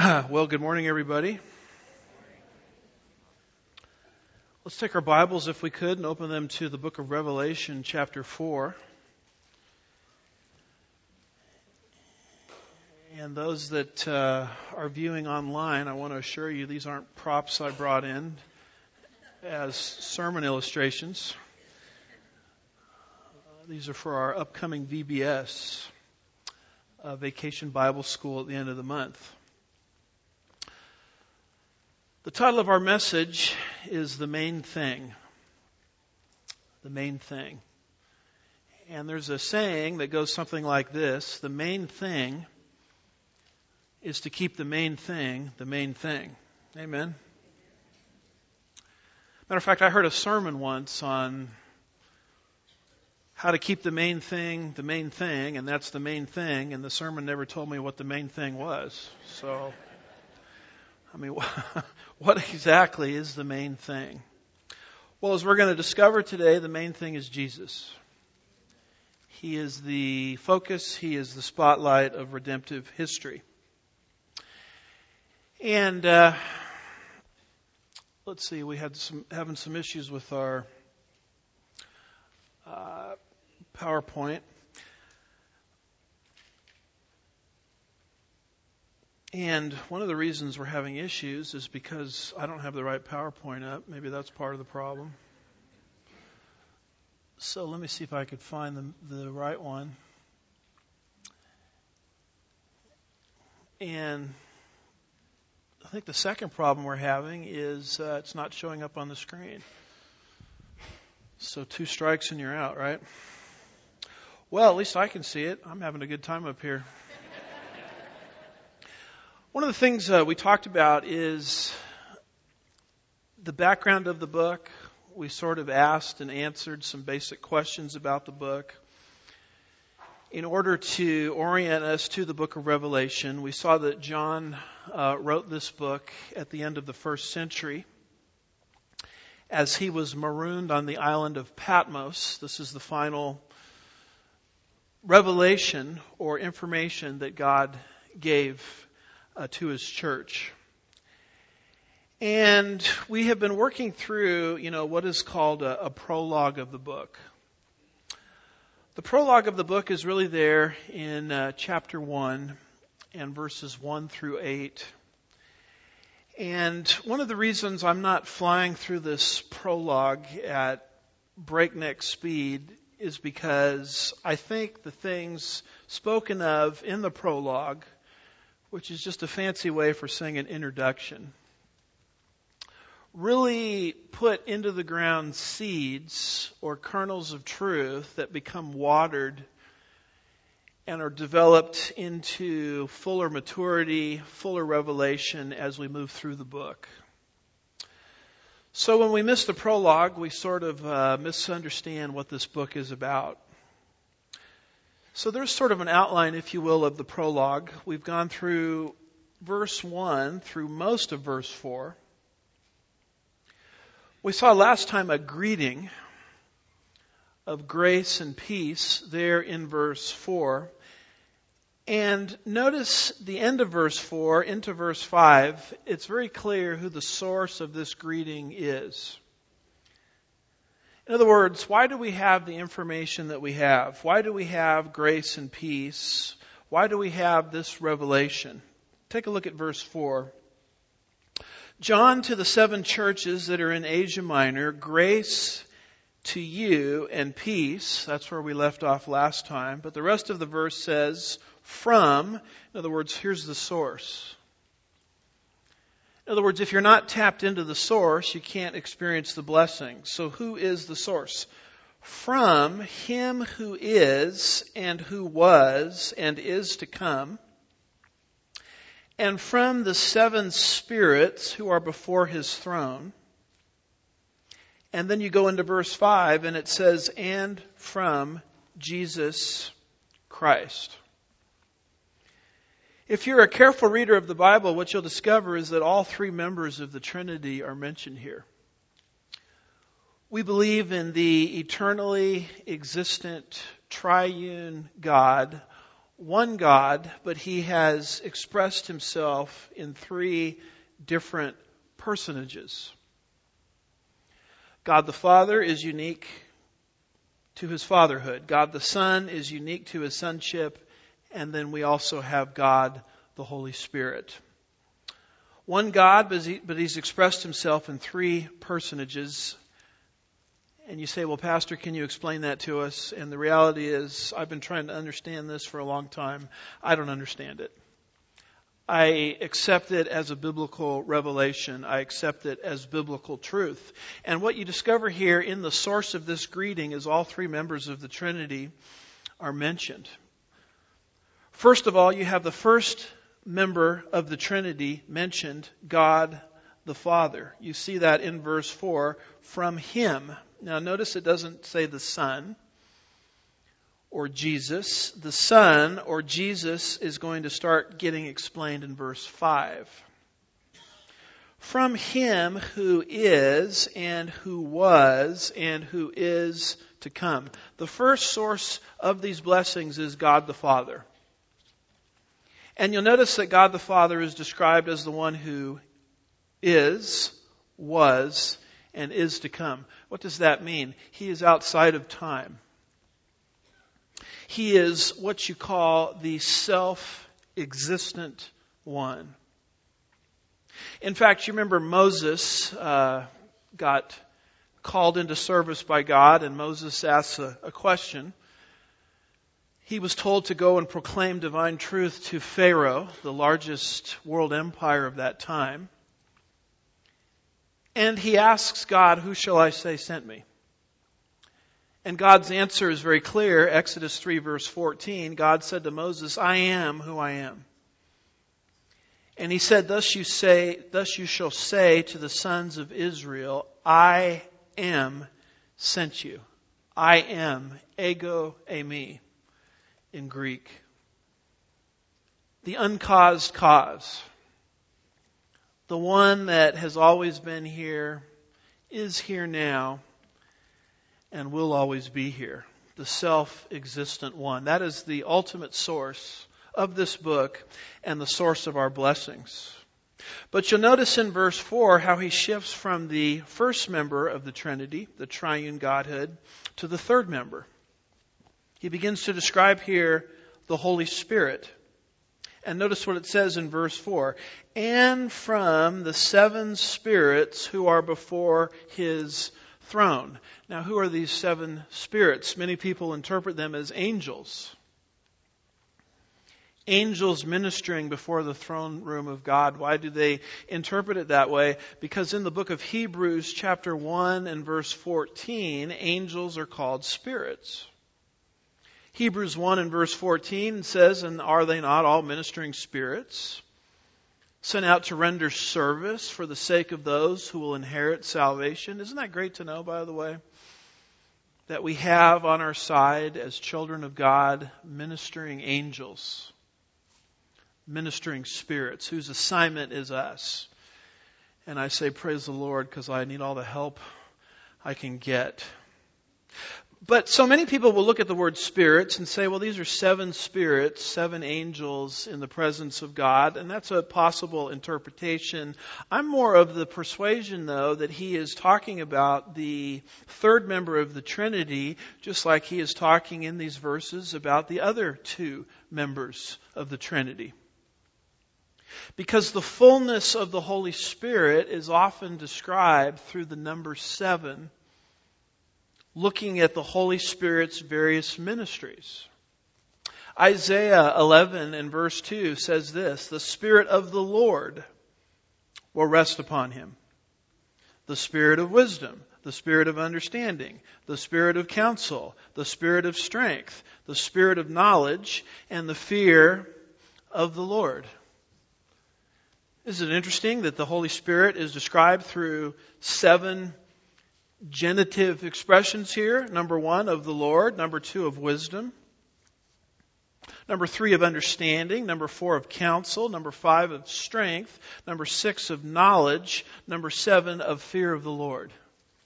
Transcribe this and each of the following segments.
Well, good morning, everybody. Let's take our Bibles, if we could, and open them to the book of Revelation, chapter 4. And those that are viewing online, I want to assure you these aren't props I brought in as sermon illustrations. These are for our upcoming VBS, Vacation Bible School at the end of the month. The title of our message is The Main Thing. The Main Thing. And there's a saying that goes something like this: the main thing is to keep the main thing the main thing. Amen? Matter of fact, I heard a sermon once on how to keep the main thing, and that's the main thing, and the sermon never told me what the main thing was. So, I mean, what exactly is the main thing? Well, as we're going to discover today, the main thing is Jesus. He is the focus, He is the spotlight of redemptive history. And let's see, we had having some issues with our PowerPoint. And one of the reasons we're having issues is because I don't have the right PowerPoint up. Maybe that's part of the problem. So let me see if I could find the right one. And I think the second problem we're having is it's not showing up on the screen. So 2 strikes and you're out, right? Well, at least I can see it. I'm having a good time up here. One of the things we talked about is the background of the book. We sort of asked and answered some basic questions about the book. In order to orient us to the book of Revelation, we saw that John wrote this book at the end of the first century as he was marooned on the island of Patmos. This is the final revelation or information that God gave to His church. And we have been working through, what is called a prologue of the book. The prologue of the book is really there in chapter 1 and verses 1 through 8. And one of the reasons I'm not flying through this prologue at breakneck speed is because I think the things spoken of in the prologue, which is just a fancy way for saying an introduction, really put into the ground seeds or kernels of truth that become watered and are developed into fuller maturity, fuller revelation as we move through the book. So when we miss the prologue, we sort of misunderstand what this book is about. So there's sort of an outline, if you will, of the prologue. We've gone through verse 1 through most of verse 4. We saw last time a greeting of grace and peace there in verse 4. And notice the end of verse 4 into verse 5. It's very clear who the source of this greeting is. In other words, why do we have the information that we have? Why do we have grace and peace? Why do we have this revelation? Take a look at verse 4. John, to the 7 churches that are in Asia Minor, grace to you and peace. That's where we left off last time. But the rest of the verse says, from. In other words, here's the source. In other words, if you're not tapped into the source, you can't experience the blessing. So who is the source? From Him who is and who was and is to come, and from the 7 spirits who are before His throne. And then you go into verse 5 and it says, and from Jesus Christ. If you're a careful reader of the Bible, what you'll discover is that all 3 members of the Trinity are mentioned here. We believe in the eternally existent triune God, one God, but he has expressed himself in three different personages. God the Father is unique to his fatherhood. God the Son is unique to his sonship. And then we also have God the Holy Spirit. One God, but he's expressed himself in three personages. And you say, well, Pastor, can you explain that to us? And the reality is, I've been trying to understand this for a long time. I don't understand it. I accept it as a biblical revelation. I accept it as biblical truth. And what you discover here in the source of this greeting is all three members of the Trinity are mentioned. First of all, you have the first member of the Trinity mentioned, God the Father. You see that in verse 4, from him. Now notice it doesn't say the Son or Jesus. The Son or Jesus is going to start getting explained in verse 5. From him who is and who was and who is to come. The first source of these blessings is God the Father. And you'll notice that God the Father is described as the one who is, was, and is to come. What does that mean? He is outside of time. He is what you call the self-existent one. In fact, you remember Moses got called into service by God, and Moses asked a question. He was told to go and proclaim divine truth to Pharaoh, the largest world empire of that time. And he asks God, who shall I say sent me? And God's answer is very clear. Exodus 3 verse 14, God said to Moses, I am who I am. And he said, thus you shall say to the sons of Israel, I am sent you. I am, ego eimi in Greek. The uncaused cause. The one that has always been here, is here now, and will always be here. The self-existent one. That is the ultimate source of this book and the source of our blessings. But you'll notice in verse 4 how he shifts from the first member of the Trinity, the triune Godhead, to the third member. He begins to describe here the Holy Spirit. And notice what it says in verse 4. And from the seven spirits who are before his throne. Now, who are these seven spirits? Many people interpret them as angels. Angels ministering before the throne room of God. Why do they interpret it that way? Because in the book of Hebrews, chapter 1 and verse 14, angels are called spirits. Hebrews 1 and verse 14 says, and are they not all ministering spirits, sent out to render service for the sake of those who will inherit salvation? Isn't that great to know, by the way? That we have on our side as children of God ministering angels, ministering spirits, whose assignment is us. And I say praise the Lord because I need all the help I can get. But so many people will look at the word spirits and say, well, these are seven spirits, seven angels in the presence of God. And that's a possible interpretation. I'm more of the persuasion, though, that he is talking about the third member of the Trinity, just like he is talking in these verses about the other two members of the Trinity. Because the fullness of the Holy Spirit is often described through the number 7, looking at the Holy Spirit's various ministries. Isaiah 11 and verse 2 says this, the Spirit of the Lord will rest upon him. The Spirit of wisdom, the Spirit of understanding, the Spirit of counsel, the Spirit of strength, the Spirit of knowledge, and the fear of the Lord. Isn't it interesting that the Holy Spirit is described through 7 genitive expressions here? Number 1, of the Lord. Number 2, of wisdom. Number 3, of understanding. Number 4, of counsel. Number 5, of strength. Number 6, of knowledge. Number 7, of fear of the Lord.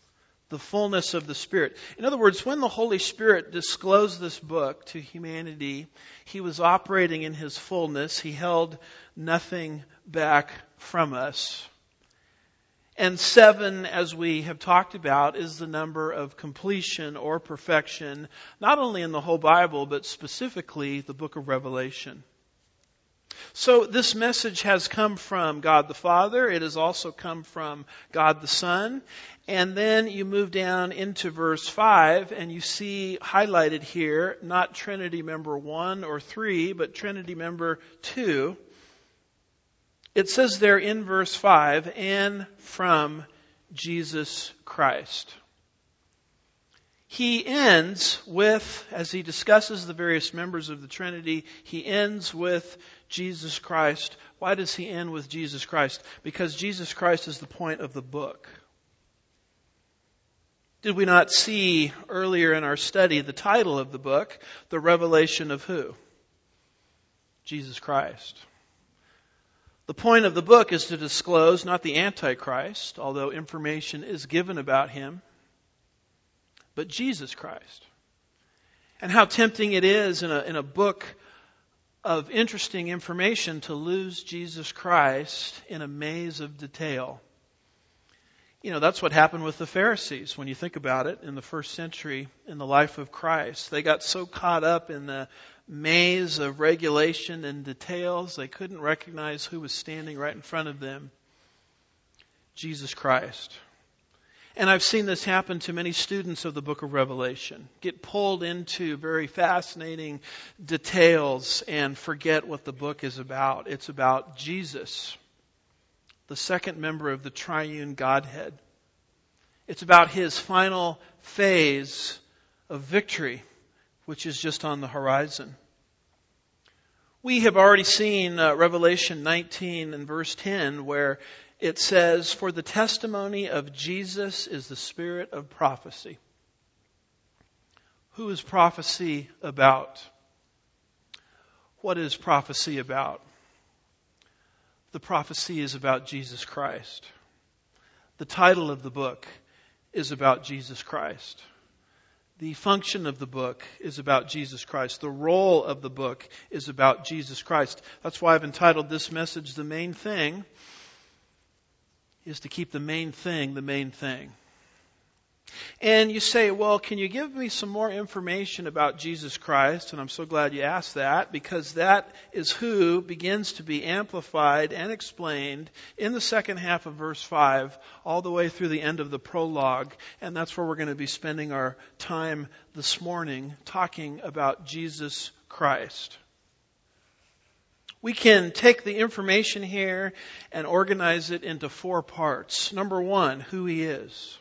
the fullness of the Spirit. In other words, when the Holy Spirit disclosed this book to humanity, He was operating in His fullness. He held nothing back from us. And 7, as we have talked about, is the number of completion or perfection, not only in the whole Bible, but specifically the book of Revelation. So this message has come from God the Father. It has also come from God the Son. And then you move down into verse 5 and you see highlighted here, not Trinity member 1 or 3, but Trinity member 2. It says there in verse 5, and from Jesus Christ. He ends with, as he discusses the various members of the Trinity, he ends with Jesus Christ. Why does he end with Jesus Christ? Because Jesus Christ is the point of the book. Did we not see earlier in our study the title of the book, The Revelation of who? Jesus Christ. The point of the book is to disclose not the Antichrist, although information is given about him, but Jesus Christ. And how tempting it is in a book of interesting information to lose Jesus Christ in a maze of detail. You know, that's what happened with the Pharisees when you think about it in the first century in the life of Christ. They got so caught up in the maze of regulation and details, they couldn't recognize who was standing right in front of them. Jesus Christ. And I've seen this happen to many students of the book of Revelation. Get pulled into very fascinating details and forget what the book is about. It's about Jesus, the second member of the triune Godhead. It's about His final phase of victory, which is just on the horizon. We have already seen Revelation 19 and verse 10 where it says, for the testimony of Jesus is the spirit of prophecy. Who is prophecy about? What is prophecy about? The prophecy is about Jesus Christ. The title of the book is about Jesus Christ. The function of the book is about Jesus Christ. The role of the book is about Jesus Christ. That's why I've entitled this message, The Main Thing is to keep the main thing the main thing. And you say, well, can you give me some more information about Jesus Christ? And I'm so glad you asked that, because that is who begins to be amplified and explained in the second half of verse 5, all the way through the end of the prologue. And that's where we're going to be spending our time this morning, talking about Jesus Christ. We can take the information here and organize it into 4 parts. Number 1, who He is.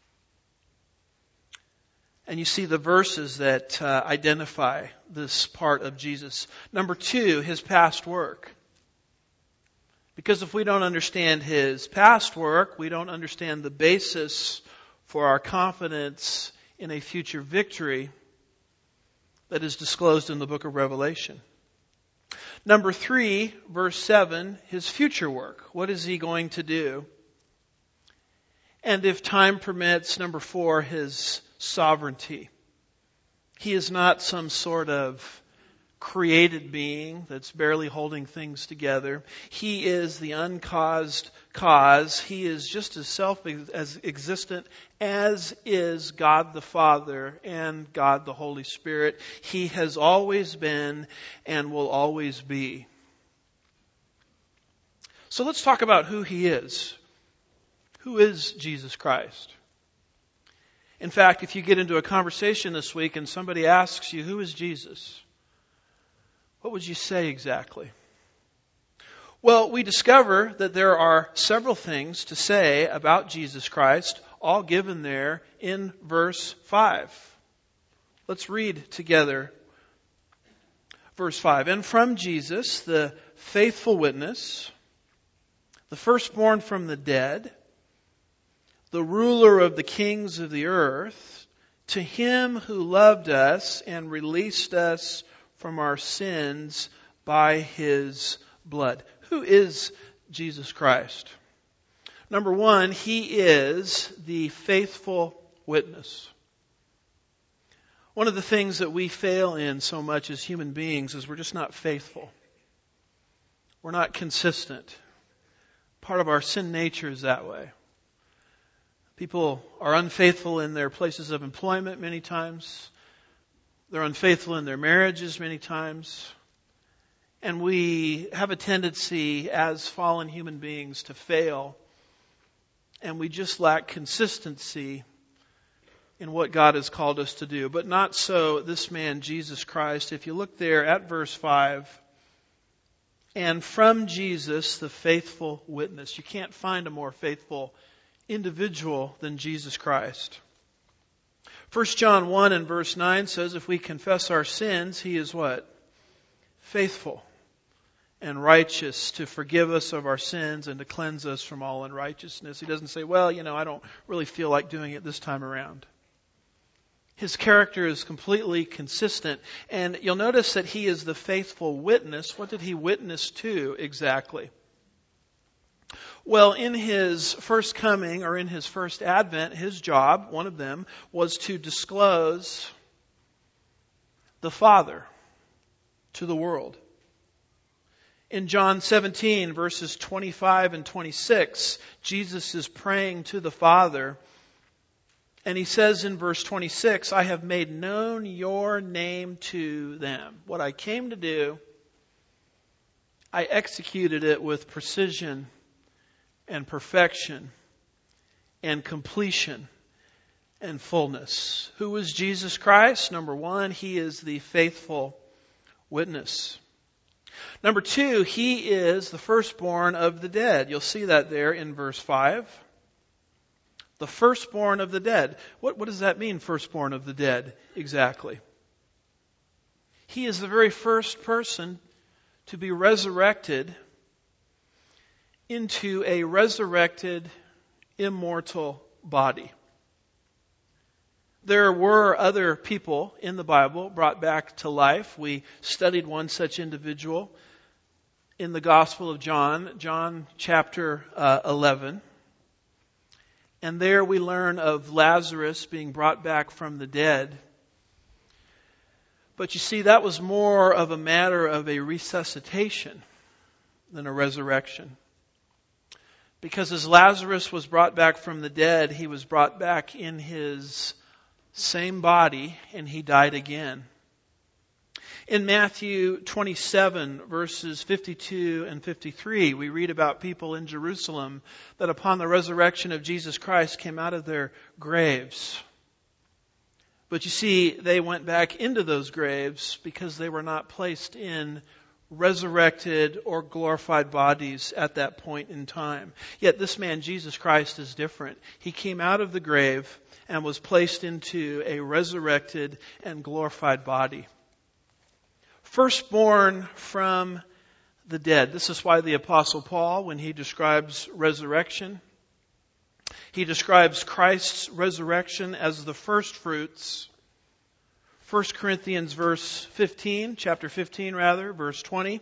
And you see the verses that identify this part of Jesus. Number 2, His past work. Because if we don't understand His past work, we don't understand the basis for our confidence in a future victory that is disclosed in the book of Revelation. Number 3, verse 7, His future work. What is He going to do? And if time permits, number 4, His sovereignty. He is not some sort of created being that's barely holding things together. He is the uncaused cause. He is just as self-existent as is God the Father and God the Holy Spirit. He has always been and will always be. So let's talk about who He is. Who is Jesus Christ? In fact, if you get into a conversation this week and somebody asks you, who is Jesus? What would you say exactly? Well, we discover that there are several things to say about Jesus Christ, all given there in verse 5. Let's read together verse 5. And from Jesus, the faithful witness, the firstborn from the dead, the ruler of the kings of the earth, to Him who loved us and released us from our sins by His blood. Who is Jesus Christ? Number 1, He is the faithful witness. One of the things that we fail in so much as human beings is we're just not faithful. We're not consistent. Part of our sin nature is that way. People are unfaithful in their places of employment many times. They're unfaithful in their marriages many times. And we have a tendency as fallen human beings to fail. And we just lack consistency in what God has called us to do. But not so this man, Jesus Christ. If you look there at verse 5, and from Jesus, the faithful witness. You can't find a more faithful individual than Jesus Christ. 1 John 1 and verse 9 says, if we confess our sins, He is what? Faithful and righteous to forgive us of our sins and to cleanse us from all unrighteousness. He doesn't say, well, I don't really feel like doing it this time around. His character is completely consistent. And you'll notice that He is the faithful witness. What did He witness to exactly? Well, in His first coming or in His first advent, His job, one of them, was to disclose the Father to the world. In John 17, verses 25 and 26, Jesus is praying to the Father. And He says in verse 26, I have made known your name to them. What I came to do, I executed it with precision and perfection and completion and fullness. Who is Jesus Christ? Number one, He is the faithful witness. Number two, He is the firstborn of the dead. You'll see that there in verse 5. The firstborn of the dead. What does that mean, firstborn of the dead, exactly? He is the very first person to be resurrected into a resurrected, immortal body. There were other people in the Bible brought back to life. We studied one such individual in the Gospel of John, John chapter 11. And there we learn of Lazarus being brought back from the dead. But you see, that was more of a matter of a resuscitation than a resurrection. Because as Lazarus was brought back from the dead, he was brought back in his same body and he died again. In Matthew 27, verses 52 and 53, we read about people in Jerusalem that upon the resurrection of Jesus Christ came out of their graves. But you see, they went back into those graves because they were not placed in resurrected or glorified bodies at that point in time. Yet this man, Jesus Christ, is different. He came out of the grave and was placed into a resurrected and glorified body. Firstborn from the dead. This is why the Apostle Paul, when he describes resurrection, he describes Christ's resurrection as the first fruits. 1 Corinthians chapter 15, verse 20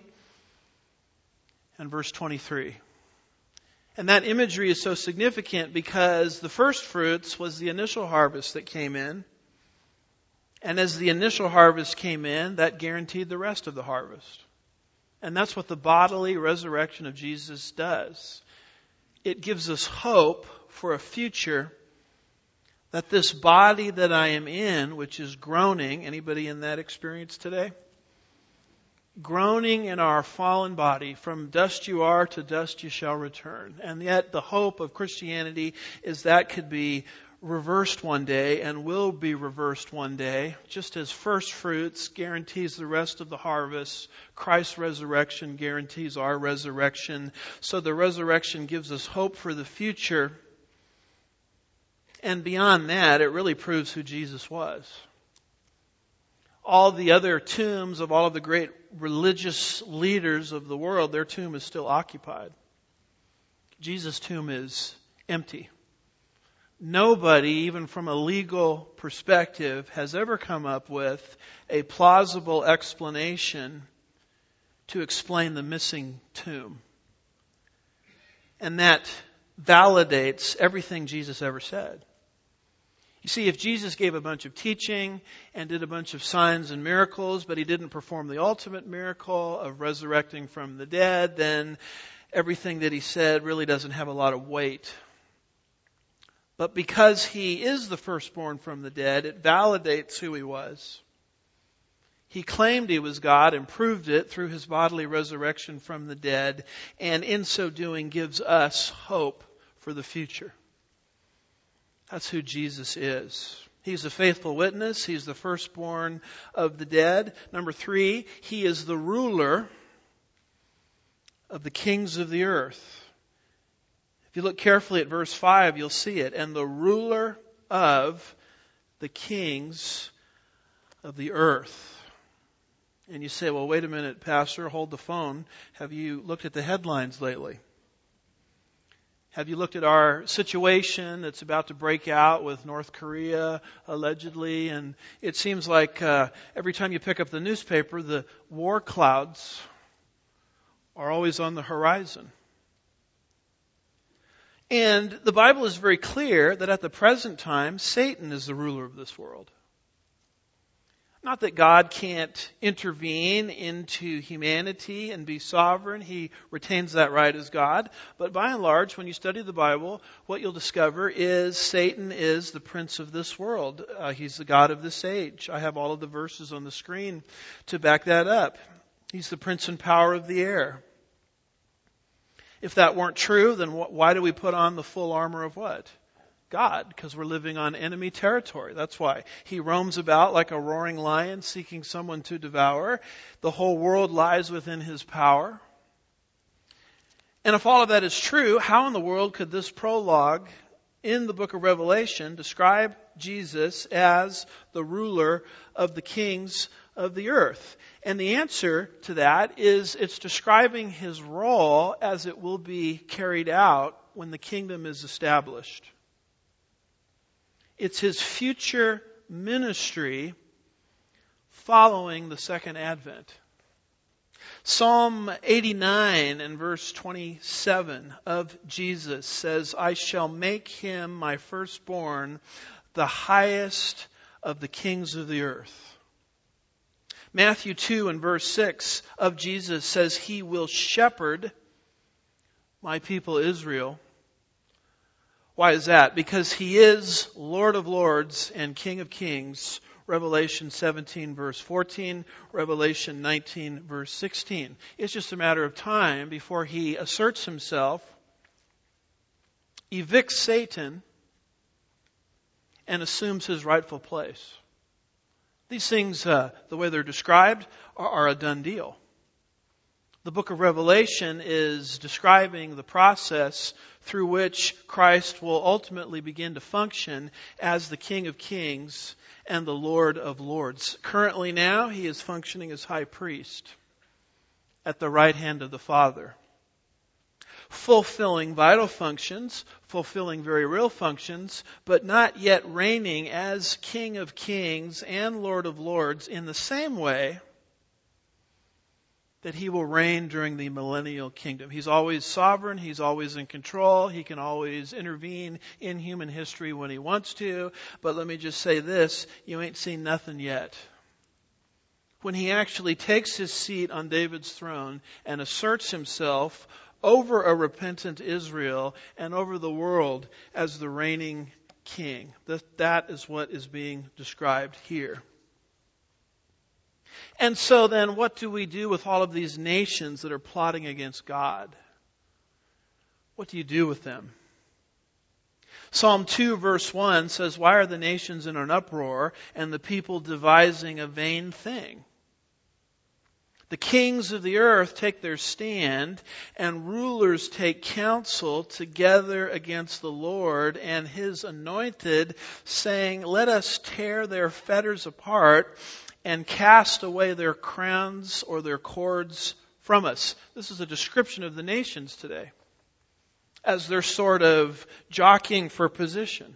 and verse 23. And that imagery is so significant because the first fruits was the initial harvest that came in. And as the initial harvest came in, that guaranteed the rest of the harvest. And that's what the bodily resurrection of Jesus does. It gives us hope for a future that this body that I am in, which is groaning, anybody in that experience today? Groaning in our fallen body, from dust you are to dust you shall return. And yet the hope of Christianity is that could be reversed one day and will be reversed one day. Just as first fruits guarantees the rest of the harvest, Christ's resurrection guarantees our resurrection. So the resurrection gives us hope for the future. And beyond that, it really proves who Jesus was. All the other tombs of all of the great religious leaders of the world, their tomb is still occupied. Jesus' tomb is empty. Nobody, even from a legal perspective, has ever come up with a plausible explanation to explain the missing tomb. And that validates everything Jesus ever said. You see, if Jesus gave a bunch of teaching and did a bunch of signs and miracles, but he didn't perform the ultimate miracle of resurrecting from the dead, then everything that he said really doesn't have a lot of weight. But because he is the firstborn from the dead, it validates who he was. He claimed he was God and proved it through his bodily resurrection from the dead, and in so doing gives us hope for the future. That's who Jesus is. He's a faithful witness. He's the firstborn of the dead. Number 3, he is the ruler of the kings of the earth. If you look carefully at verse 5, you'll see it. And the ruler of the kings of the earth. And you say, well, wait a minute, Pastor, hold the phone. Have you looked at the headlines lately? Have you looked at our situation that's about to break out with North Korea, allegedly? And it seems like every time you pick up the newspaper, the war clouds are always on the horizon. And the Bible is very clear that at the present time, Satan is the ruler of this world. Not that God can't intervene into humanity and be sovereign. He retains that right as God. But by and large, when you study the Bible, what you'll discover is Satan is the prince of this world. He's the god of this age. I have all of the verses on the screen to back that up. He's the prince and power of the air. If that weren't true, then why do we put on the full armor of what? God, because we're living on enemy territory. That's why. He roams about like a roaring lion seeking someone to devour. The whole world lies within his power. And if all of that is true, how in the world could this prologue in the book of Revelation describe Jesus as the ruler of the kings of the earth? And the answer to that is it's describing his role as it will be carried out when the kingdom is established. It's his future ministry following the second advent. Psalm 89 and verse 27 of Jesus says, I shall make him my firstborn, the highest of the kings of the earth. Matthew 2 and verse 6 of Jesus says, he will shepherd my people Israel. Why is that? Because he is Lord of Lords and King of Kings. Revelation 17 verse 14, Revelation 19 verse 16. It's just a matter of time before he asserts himself, evicts Satan, and assumes his rightful place. These things, the way they're described, are a done deal. The book of Revelation is describing the process through which Christ will ultimately begin to function as the King of Kings and the Lord of Lords. Currently now, he is functioning as high priest at the right hand of the Father, fulfilling vital functions, fulfilling very real functions, but not yet reigning as King of Kings and Lord of Lords in the same way that he will reign during the millennial kingdom. He's always sovereign. He's always in control. He can always intervene in human history when he wants to. But let me just say this, you ain't seen nothing yet. When he actually takes his seat on David's throne and asserts himself over a repentant Israel and over the world as the reigning king. That is what is being described here. And so then what do we do with all of these nations that are plotting against God? What do you do with them? Psalm 2 verse 1 says, why are the nations in an uproar and the people devising a vain thing? The kings of the earth take their stand and rulers take counsel together against the Lord and his anointed, saying, let us tear their fetters apart and cast away their crowns or their cords from us. This is a description of the nations today as they're sort of jockeying for position,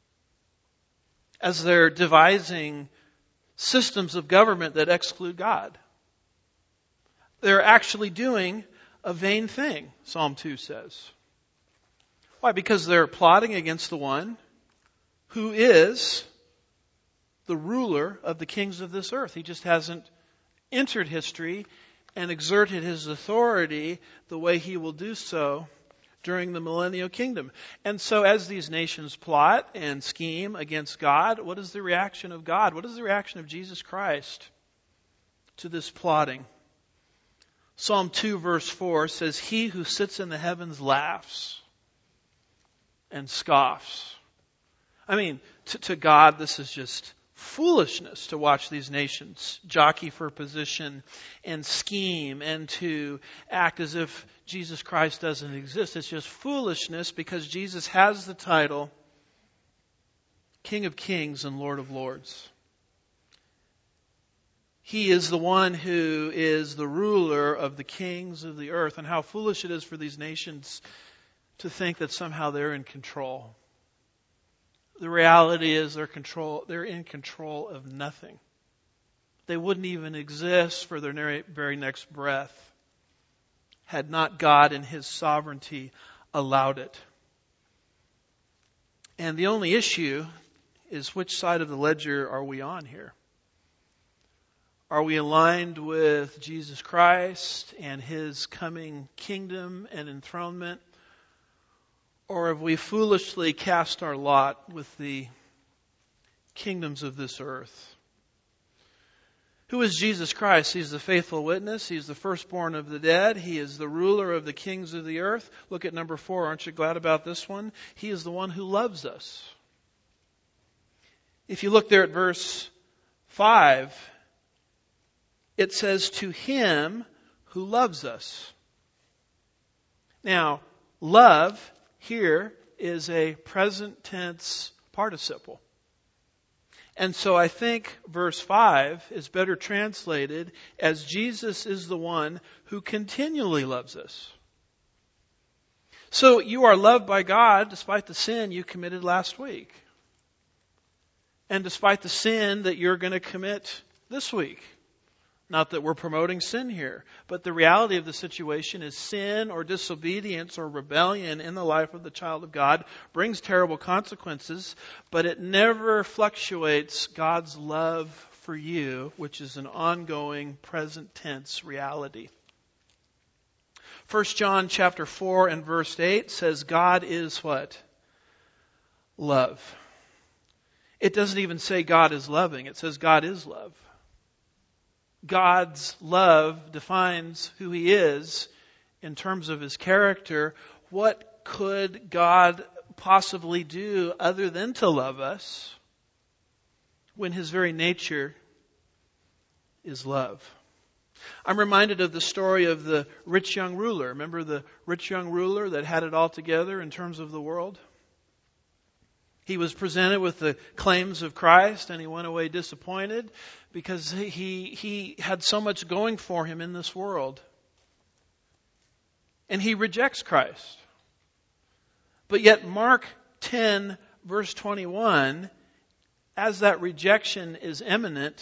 as they're devising systems of government that exclude God. They're actually doing a vain thing, Psalm 2 says. Why? Because they're plotting against the one who is the ruler of the kings of this earth. He just hasn't entered history and exerted his authority the way he will do so during the millennial kingdom. And so as these nations plot and scheme against God, what is the reaction of God? What is the reaction of Jesus Christ to this plotting? Psalm 2 verse 4 says, "He who sits in the heavens laughs and scoffs." I mean, to God, this is just foolishness to watch these nations jockey for position and scheme and to act as if Jesus Christ doesn't exist. It's just foolishness because Jesus has the title King of Kings and Lord of Lords. He is the one who is the ruler of the kings of the earth. And how foolish it is for these nations to think that somehow they're in control. The reality is they're in control of nothing. They wouldn't even exist for their very next breath had not God in His sovereignty allowed it. And the only issue is which side of the ledger are we on here? Are we aligned with Jesus Christ and His coming kingdom and enthronement? Or have we foolishly cast our lot with the kingdoms of this earth? Who is Jesus Christ? He's the faithful witness. He's the firstborn of the dead. He is the ruler of the kings of the earth. Look at number 4. Aren't you glad about this one? He is the one who loves us. If you look there at verse 5, it says, "To Him who loves us." Now, love here is a present tense participle. And so I think verse 5 is better translated as Jesus is the one who continually loves us. So you are loved by God despite the sin you committed last week. And despite the sin that you're going to commit this week. Not that we're promoting sin here, but the reality of the situation is sin or disobedience or rebellion in the life of the child of God brings terrible consequences, but it never fluctuates God's love for you, which is an ongoing present tense reality. 1 John chapter 4 and verse 8 says God is what? Love. It doesn't even say God is loving, it says God is love. God's love defines who He is in terms of His character. What could God possibly do other than to love us when His very nature is love? I'm reminded of the story of the rich young ruler. Remember the rich young ruler that had it all together in terms of the world? He was presented with the claims of Christ and he went away disappointed because he had so much going for him in this world. And he rejects Christ. But yet Mark 10 verse 21, as that rejection is imminent,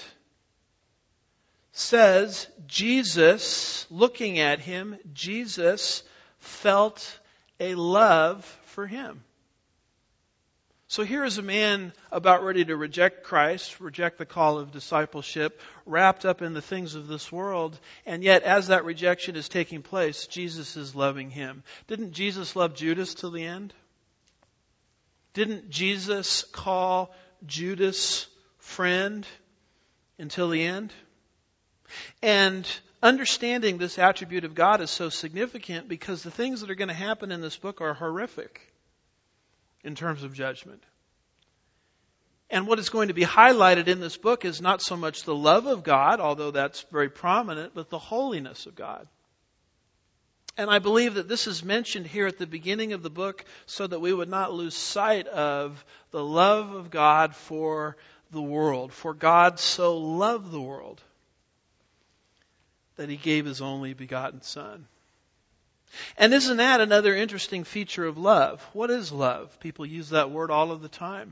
says Jesus, looking at him, Jesus felt a love for him. So here is a man about ready to reject Christ, reject the call of discipleship, wrapped up in the things of this world, and yet as that rejection is taking place, Jesus is loving him. Didn't Jesus love Judas till the end? Didn't Jesus call Judas friend until the end? And understanding this attribute of God is so significant because the things that are going to happen in this book are horrific in terms of judgment. And what is going to be highlighted in this book is not so much the love of God, although that's very prominent, but the holiness of God. And I believe that this is mentioned here at the beginning of the book so that we would not lose sight of the love of God for the world. For God so loved the world that He gave His only begotten Son. And isn't that another interesting feature of love? What is love? People use that word all of the time.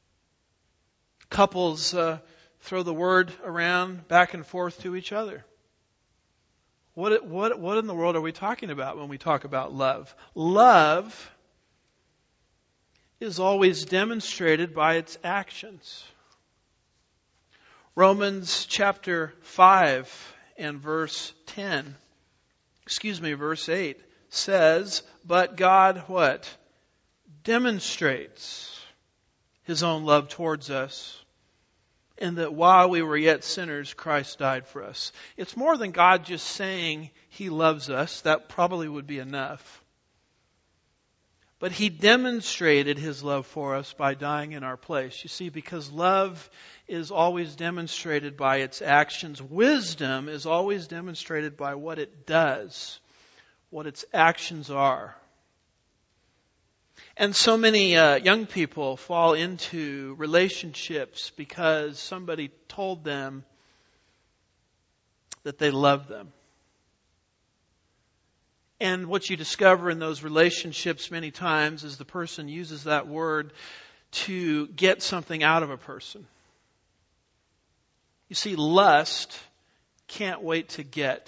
Couples throw the word around back and forth to each other. What in the world are we talking about when we talk about love? Love is always demonstrated by its actions. Romans chapter 5 and verse 8 says, but God what? Demonstrates His own love towards us, in that while we were yet sinners, Christ died for us. It's more than God just saying He loves us. That probably would be enough. But He demonstrated His love for us by dying in our place. You see, because love is always demonstrated by its actions, wisdom is always demonstrated by what it does, what its actions are. And so many young people fall into relationships because somebody told them that they love them. And what you discover in those relationships many times is the person uses that word to get something out of a person. You see, lust can't wait to get.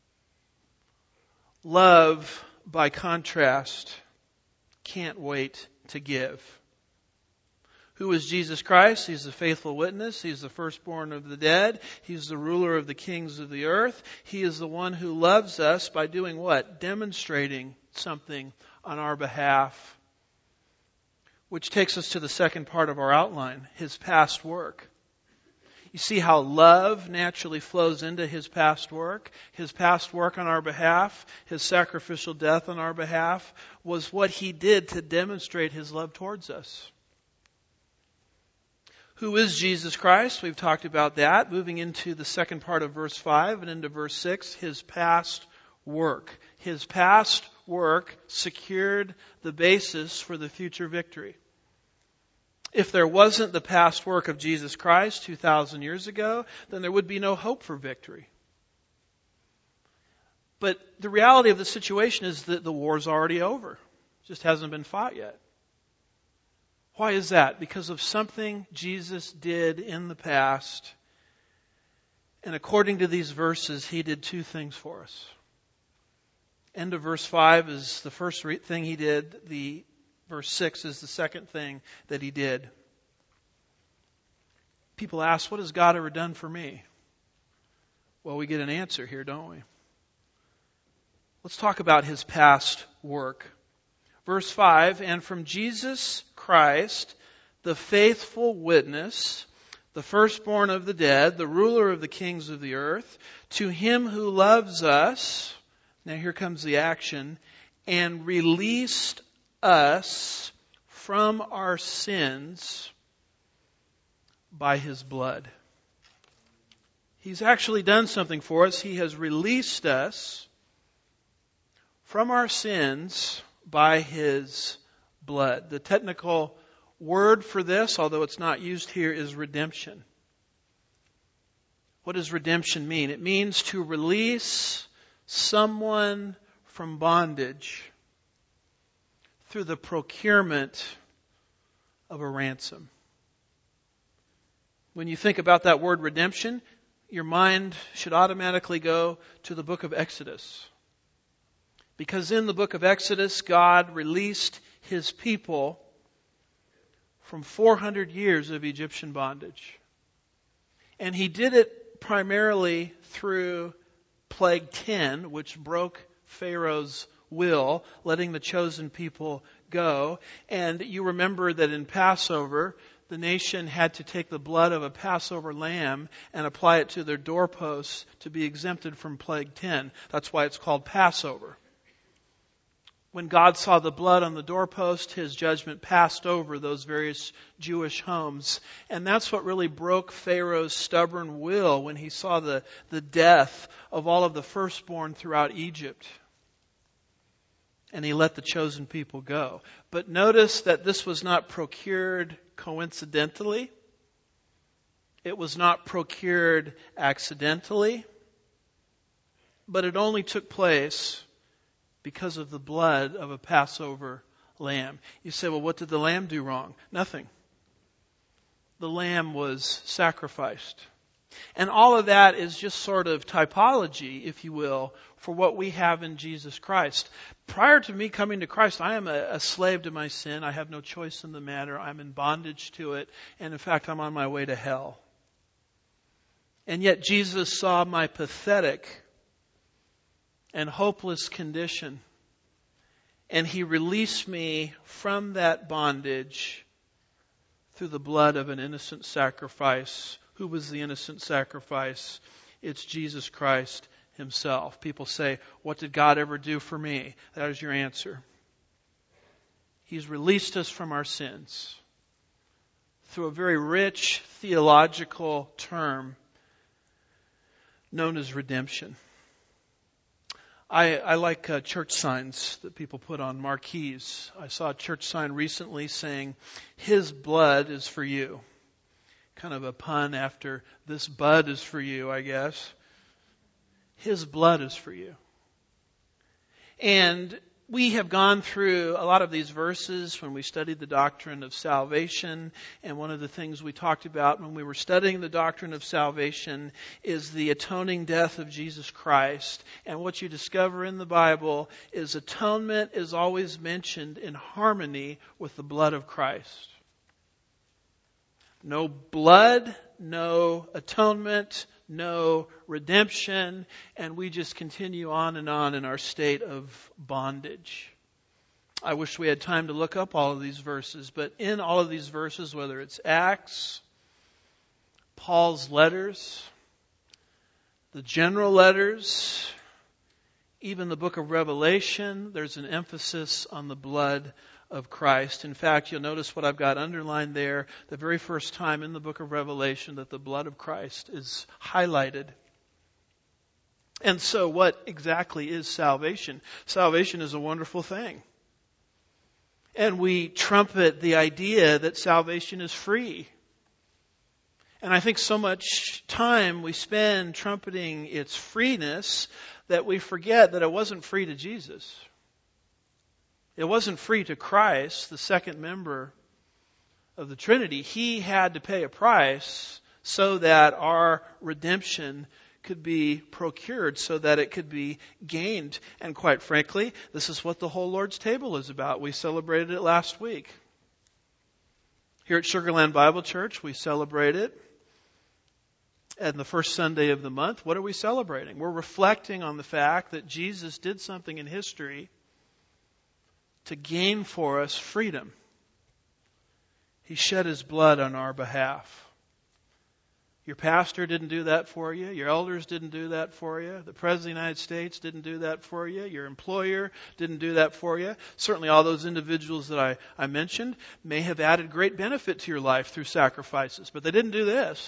Love, by contrast, can't wait to give. Who is Jesus Christ? He's the faithful witness. He's the firstborn of the dead. He's the ruler of the kings of the earth. He is the one who loves us by doing what? Demonstrating something on our behalf. Which takes us to the second part of our outline, His past work. You see how love naturally flows into His past work. His past work on our behalf, His sacrificial death on our behalf, was what He did to demonstrate His love towards us. Who is Jesus Christ? We've talked about that. Moving into the second part of verse 5 and into verse 6, His past work. His past work secured the basis for the future victory. If there wasn't the past work of Jesus Christ 2,000 years ago, then there would be no hope for victory. But the reality of the situation is that the war's already over. It just hasn't been fought yet. Why is that? Because of something Jesus did in the past. And according to these verses, He did two things for us. End of verse 5 is the first thing He did. Verse 6 is the second thing that He did. People ask, what has God ever done for me? Well, we get an answer here, don't we? Let's talk about His past work. Verse 5, and from Jesus Christ, the faithful witness, the firstborn of the dead, the ruler of the kings of the earth, to Him who loves us, now here comes the action, and released us from our sins by His blood. He's actually done something for us. He has released us from our sins by His blood. The technical word for this, although it's not used here, is redemption. What does redemption mean? It means to release someone from bondage through the procurement of a ransom. When you think about that word redemption, your mind should automatically go to the book of Exodus. Because in the book of Exodus, God released His people from 400 years of Egyptian bondage. And He did it primarily through plague 10, which broke Pharaoh's will, letting the chosen people go. And you remember that in Passover, the nation had to take the blood of a Passover lamb and apply it to their doorposts to be exempted from plague 10. That's why it's called Passover. When God saw the blood on the doorpost, His judgment passed over those various Jewish homes. And that's what really broke Pharaoh's stubborn will when he saw the death of all of the firstborn throughout Egypt. And he let the chosen people go. But notice that this was not procured coincidentally. It was not procured accidentally. But it only took place because of the blood of a Passover lamb. You say, well, what did the lamb do wrong? Nothing. The lamb was sacrificed. And all of that is just sort of typology, if you will, for what we have in Jesus Christ. Prior to me coming to Christ, I am a slave to my sin. I have no choice in the matter. I'm in bondage to it. And in fact, I'm on my way to hell. And yet Jesus saw my pathetic and hopeless condition. And He released me from that bondage through the blood of an innocent sacrifice. Who was the innocent sacrifice? It's Jesus Christ Himself. People say, what did God ever do for me? That is your answer. He's released us from our sins through a very rich theological term known as redemption. I like church signs that people put on marquees. I saw a church sign recently saying, His blood is for you. Kind of a pun after this bud is for you, I guess. His blood is for you. And we have gone through a lot of these verses when we studied the doctrine of salvation. And one of the things we talked about when we were studying the doctrine of salvation is the atoning death of Jesus Christ. And what you discover in the Bible is atonement is always mentioned in harmony with the blood of Christ. No blood, no atonement, no redemption, and we just continue on in our state of bondage. I wish we had time to look up all of these verses, but in all of these verses, whether it's Acts, Paul's letters, the general letters, even the book of Revelation, there's an emphasis on the blood of Christ. In fact, you'll notice what I've got underlined there, the very first time in the book of Revelation that the blood of Christ is highlighted. And so what exactly is salvation? Salvation is a wonderful thing. And we trumpet the idea that salvation is free. And I think so much time we spend trumpeting its freeness that we forget that it wasn't free to Jesus. It wasn't free to Christ, the second member of the Trinity. He had to pay a price so that our redemption could be procured, so that it could be gained. And quite frankly, this is what the whole Lord's table is about. We celebrated it last week. Here at Sugarland Bible Church, we celebrate it. And the first Sunday of the month, what are we celebrating? We're reflecting on the fact that Jesus did something in history to gain for us freedom. He shed His blood on our behalf. Your pastor didn't do that for you. Your elders didn't do that for you. The President of the United States didn't do that for you. Your employer didn't do that for you. Certainly all those individuals that I mentioned may have added great benefit to your life through sacrifices, but they didn't do this.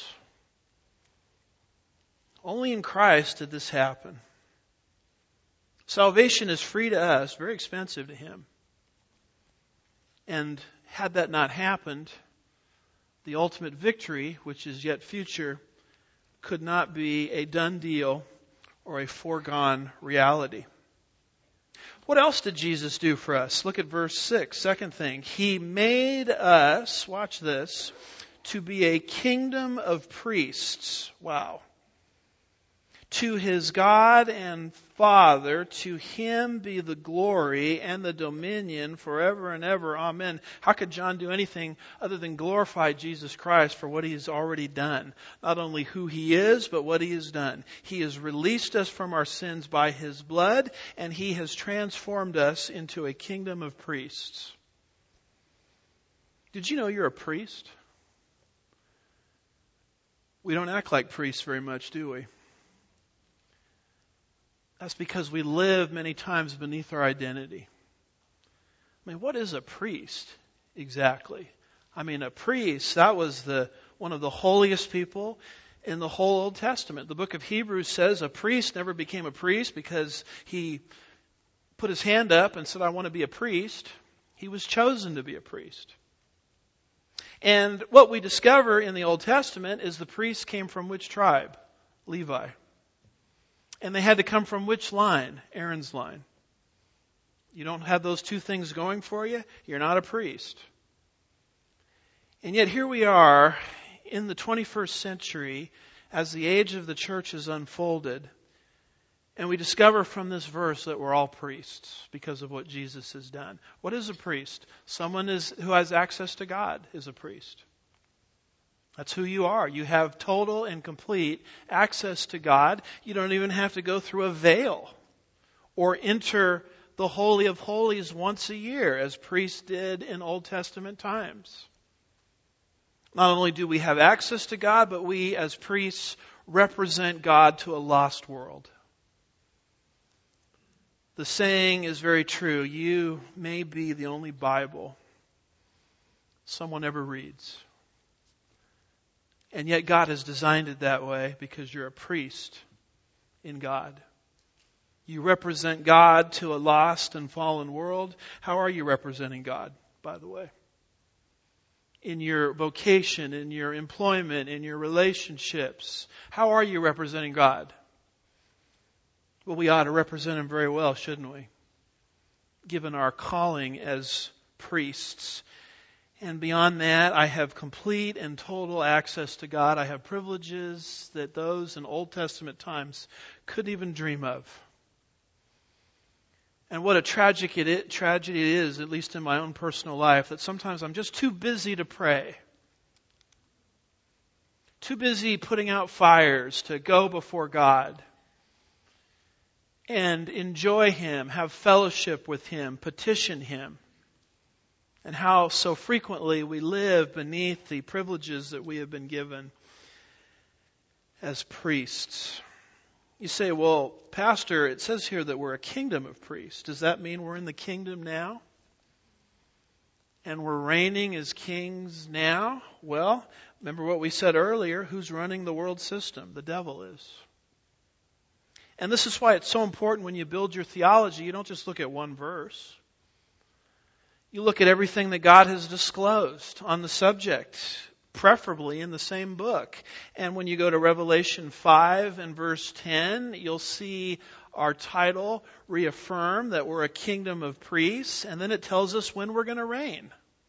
Only in Christ did this happen. Salvation is free to us, very expensive to Him. And had that not happened, the ultimate victory, which is yet future, could not be a done deal or a foregone reality. What else did Jesus do for us? Look at verse 6. Second thing, He made us, watch this, to be a kingdom of priests. Wow. To His God and Father, to Him be the glory and the dominion forever and ever. Amen. How could John do anything other than glorify Jesus Christ for what He has already done? Not only who He is, but what He has done. He has released us from our sins by His blood, and He has transformed us into a kingdom of priests. Did you know you're a priest? We don't act like priests very much, do we? That's because we live many times beneath our identity. I mean, what is a priest exactly? I mean, a priest, that was one of the holiest people in the whole Old Testament. The book of Hebrews says a priest never became a priest because he put his hand up and said, I want to be a priest. He was chosen to be a priest. And what we discover in the Old Testament is the priests came from which tribe? Levi. And they had to come from which line? Aaron's line. You don't have those two things going for you, you're not a priest. And yet here we are in the 21st century as the age of the church is unfolded, and we discover from this verse that we're all priests because of what Jesus has done. What is a priest? Someone who has access to God is a priest. That's who you are. You have total and complete access to God. You don't even have to go through a veil or enter the Holy of Holies once a year, as priests did in Old Testament times. Not only do we have access to God, but we as priests represent God to a lost world. The saying is very true. You may be the only Bible someone ever reads. And yet God has designed it that way because you're a priest in God. You represent God to a lost and fallen world. How are you representing God, by the way? In your vocation, in your employment, in your relationships. How are you representing God? Well, we ought to represent Him very well, shouldn't we? Given our calling as priests. And beyond that, I have complete and total access to God. I have privileges that those in Old Testament times couldn't even dream of. And what a tragedy it is, at least in my own personal life, that sometimes I'm just too busy to pray. Too busy putting out fires to go before God and enjoy Him, have fellowship with Him, petition Him. And how so frequently we live beneath the privileges that we have been given as priests. You say, well, Pastor, it says here that we're a kingdom of priests. Does that mean we're in the kingdom now? And we're reigning as kings now? Well, remember what we said earlier. Who's running the world system? The devil is. And this is why it's so important when you build your theology, you don't just look at one verse. You look at everything that God has disclosed on the subject, preferably in the same book. And when you go to Revelation 5 and verse 10, you'll see our title reaffirm that we're a kingdom of priests. And then it tells us when we're going to reign.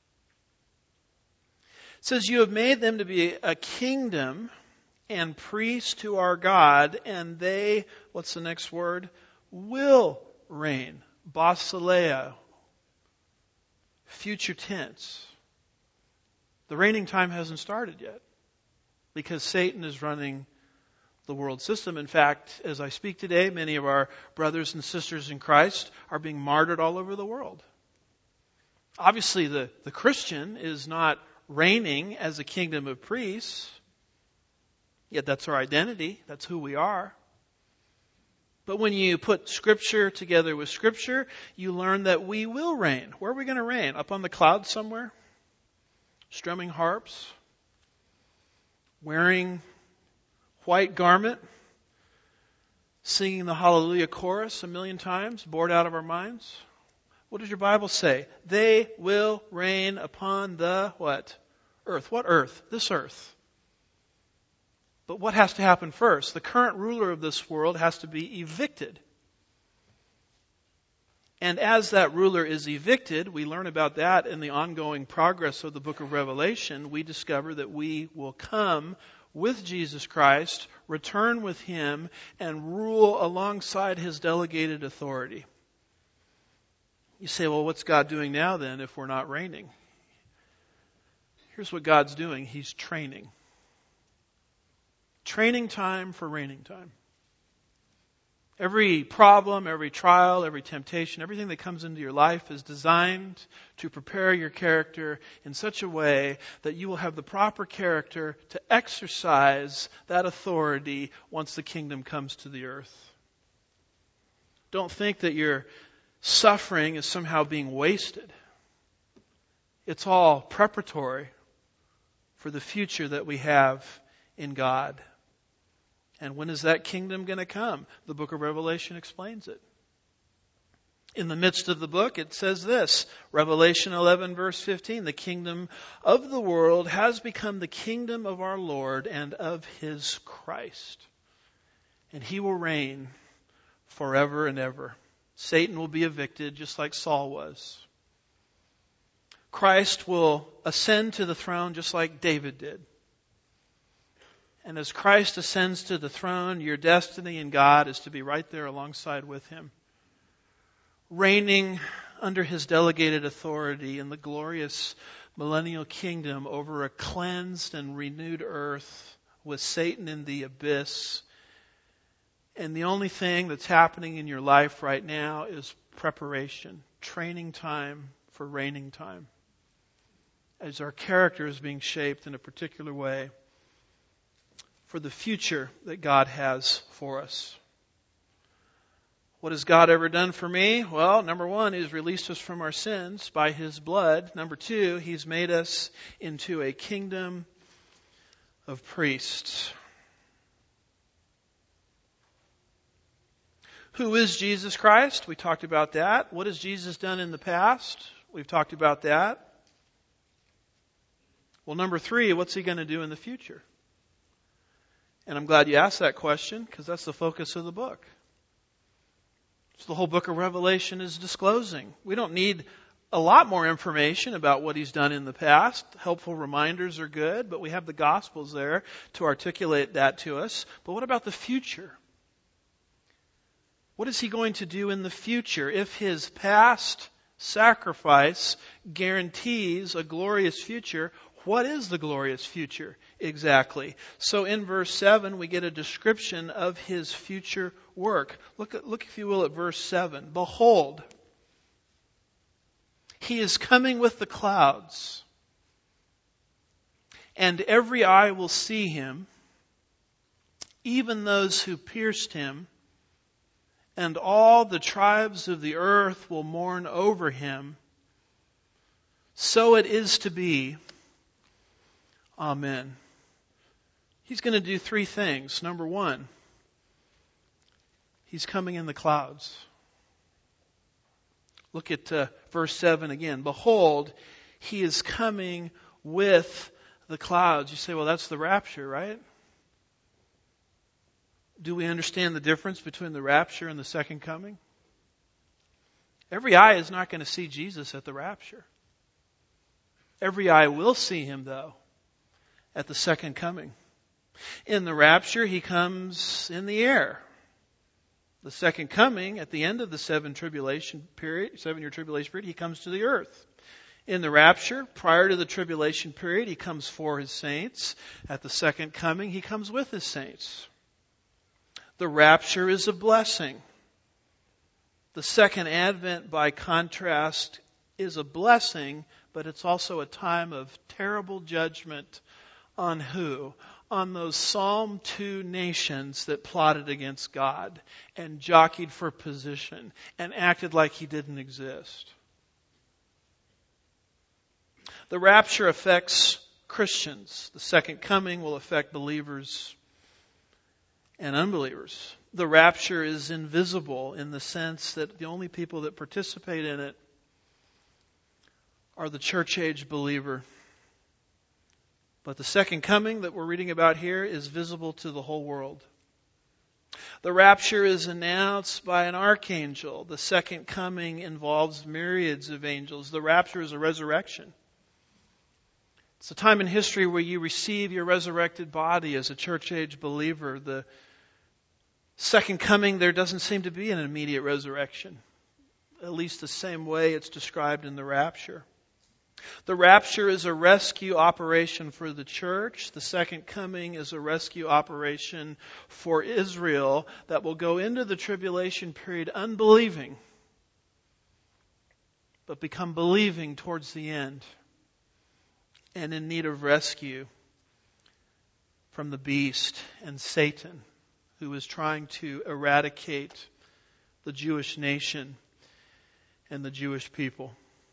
It says, you have made them to be a kingdom and priests to our God, and they, what's the next word? Will reign. Basileia. Future tense. The reigning time hasn't started yet because Satan is running the world system. In fact, as I speak today, many of our brothers and sisters in Christ are being martyred all over the world. Obviously, the Christian is not reigning as a kingdom of priests, yet that's our identity. That's who we are. But when you put Scripture together with Scripture, you learn that we will reign. Where are we going to reign? Up on the clouds somewhere? Strumming harps? Wearing white garment? Singing the Hallelujah chorus 1,000,000 times? Bored out of our minds? What does your Bible say? They will reign upon the what? Earth. What earth? This earth. But what has to happen first? The current ruler of this world has to be evicted. And as that ruler is evicted, we learn about that in the ongoing progress of the book of Revelation. We discover that we will come with Jesus Christ, return with Him, and rule alongside His delegated authority. You say, well, what's God doing now then if we're not reigning? Here's what God's doing. He's training. Training time for reigning time. Every problem, every trial, every temptation, everything that comes into your life is designed to prepare your character in such a way that you will have the proper character to exercise that authority once the kingdom comes to the earth. Don't think that your suffering is somehow being wasted. It's all preparatory for the future that we have in God. And when is that kingdom going to come? The book of Revelation explains it. In the midst of the book, it says this, Revelation 11, verse 15, the kingdom of the world has become the kingdom of our Lord and of His Christ. And He will reign forever and ever. Satan will be evicted just like Saul was. Christ will ascend to the throne just like David did. And as Christ ascends to the throne, your destiny in God is to be right there alongside with Him, reigning under His delegated authority in the glorious millennial kingdom over a cleansed and renewed earth with Satan in the abyss. And the only thing that's happening in your life right now is preparation, training time for reigning time, as our character is being shaped in a particular way for the future that God has for us. What has God ever done for me? Well, number one, He's released us from our sins by His blood. Number two, He's made us into a kingdom of priests. Who is Jesus Christ? We talked about that. What has Jesus done in the past? We've talked about that. Well, number three, what's He going to do in the future? And I'm glad you asked that question, because that's the focus of the book. So the whole book of Revelation is disclosing. We don't need a lot more information about what He's done in the past. Helpful reminders are good, but we have the Gospels there to articulate that to us. But what about the future? What is He going to do in the future? If His past sacrifice guarantees a glorious future, what is the glorious future exactly? So in verse 7, we get a description of His future work. Look, if you will, at verse 7. Behold, He is coming with the clouds, and every eye will see Him, even those who pierced Him, and all the tribes of the earth will mourn over Him. So it is to be. Amen. He's going to do three things. Number one, He's coming in the clouds. Look at verse 7 again. Behold, He is coming with the clouds. You say, well, that's the rapture, right? Do we understand the difference between the rapture and the second coming? Every eye is not going to see Jesus at the rapture. Every eye will see Him, though, at the second coming. In the rapture, He comes in the air. The second coming, at the end of the 7-year tribulation period, He comes to the earth. In the rapture, prior to the tribulation period, He comes for His saints. At the second coming, He comes with His saints. The rapture is a blessing. The second advent, by contrast, is a blessing, but it's also a time of terrible judgment on who? On those Psalm 2 nations that plotted against God and jockeyed for position and acted like He didn't exist. The rapture affects Christians. The second coming will affect believers and unbelievers. The rapture is invisible in the sense that the only people that participate in it are the church-age believer. But the second coming that we're reading about here is visible to the whole world. The rapture is announced by an archangel. The second coming involves myriads of angels. The rapture is a resurrection. It's a time in history where you receive your resurrected body as a church-age believer. The second coming, there doesn't seem to be an immediate resurrection, at least the same way it's described in the rapture. The rapture is a rescue operation for the church. The second coming is a rescue operation for Israel that will go into the tribulation period unbelieving, but become believing towards the end and in need of rescue from the beast and Satan, who is trying to eradicate the Jewish nation and the Jewish people.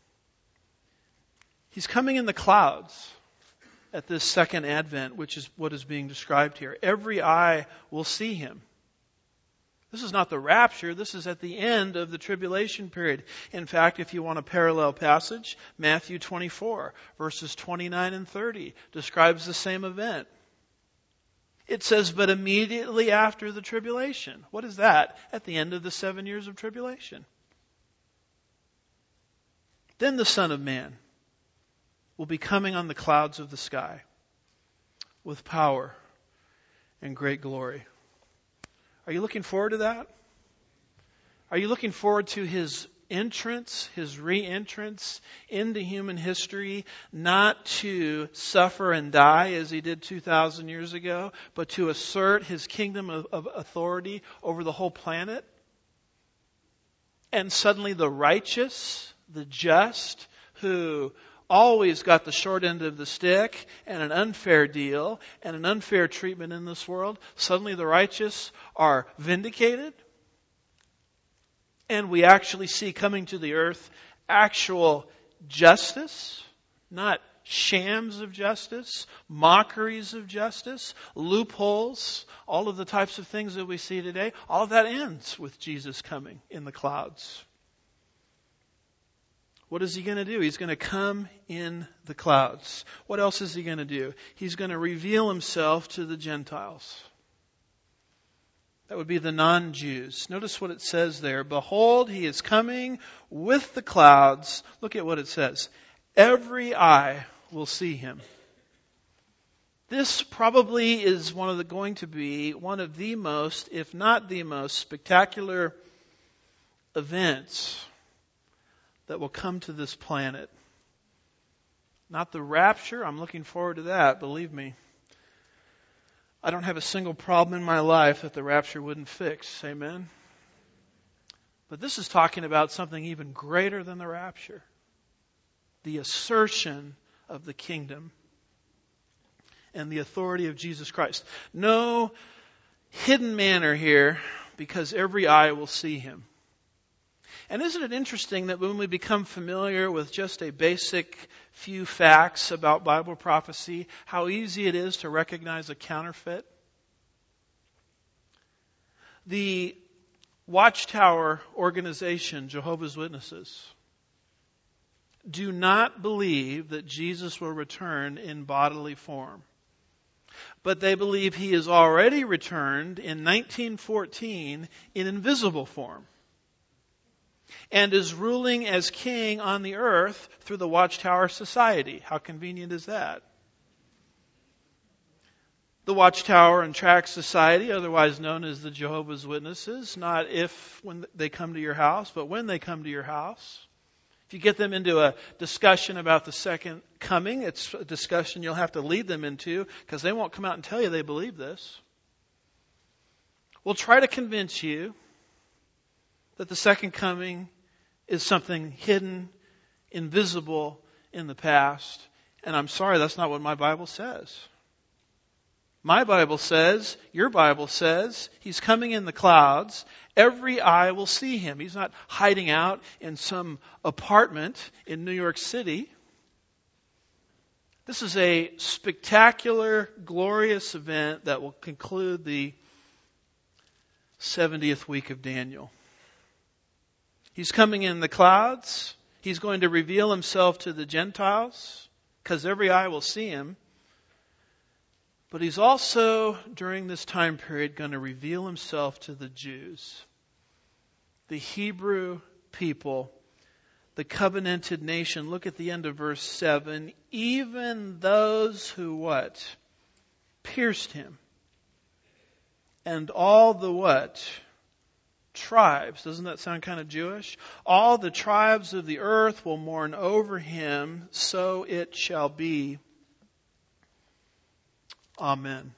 He's coming in the clouds at this second advent, which is what is being described here. Every eye will see Him. This is not the rapture. This is at the end of the tribulation period. In fact, if you want a parallel passage, Matthew 24, verses 29 and 30, describes the same event. It says, but immediately after the tribulation. What is that? At the end of the 7 years of tribulation. Then the Son of Man will be coming on the clouds of the sky with power and great glory. Are you looking forward to that? Are you looking forward to His entrance, His re-entrance into human history, not to suffer and die as He did 2,000 years ago, but to assert His kingdom of authority over the whole planet? And suddenly the righteous, the just, who always got the short end of the stick and an unfair deal and an unfair treatment in this world, suddenly the righteous are vindicated. And we actually see coming to the earth actual justice, not shams of justice, mockeries of justice, loopholes, all of the types of things that we see today. All of that ends with Jesus coming in the clouds. What is He going to do? He's going to come in the clouds. What else is He going to do? He's going to reveal Himself to the Gentiles. That would be the non-Jews. Notice what it says there. Behold, He is coming with the clouds. Look at what it says. Every eye will see Him. This probably is going to be one of the most, if not the most, spectacular events that will come to this planet. Not the rapture. I'm looking forward to that, believe me. I don't have a single problem in my life that the rapture wouldn't fix. Amen? But this is talking about something even greater than the rapture. The assertion of the kingdom and the authority of Jesus Christ. No hidden manner here, because every eye will see Him. And isn't it interesting that when we become familiar with just a basic few facts about Bible prophecy, how easy it is to recognize a counterfeit? The Watchtower organization, Jehovah's Witnesses, do not believe that Jesus will return in bodily form. But they believe He has already returned in 1914 in invisible form, and is ruling as king on the earth through the Watchtower Society. How convenient is that? The Watchtower and Tract Society, otherwise known as the Jehovah's Witnesses, not when they come to your house, but when they come to your house. If you get them into a discussion about the second coming, it's a discussion you'll have to lead them into, because they won't come out and tell you they believe this. We'll try to convince you that the second coming is something hidden, invisible in the past. And I'm sorry, that's not what my Bible says. My Bible says, your Bible says, He's coming in the clouds. Every eye will see Him. He's not hiding out in some apartment in New York City. This is a spectacular, glorious event that will conclude the 70th week of Daniel. He's coming in the clouds. He's going to reveal Himself to the Gentiles, because every eye will see Him. But He's also, during this time period, going to reveal Himself to the Jews, the Hebrew people, the covenanted nation. Look at the end of verse 7. Even those who what? Pierced Him. And all the what? Tribes. Doesn't that sound kind of Jewish? All the tribes of the earth will mourn over Him, so it shall be. Amen.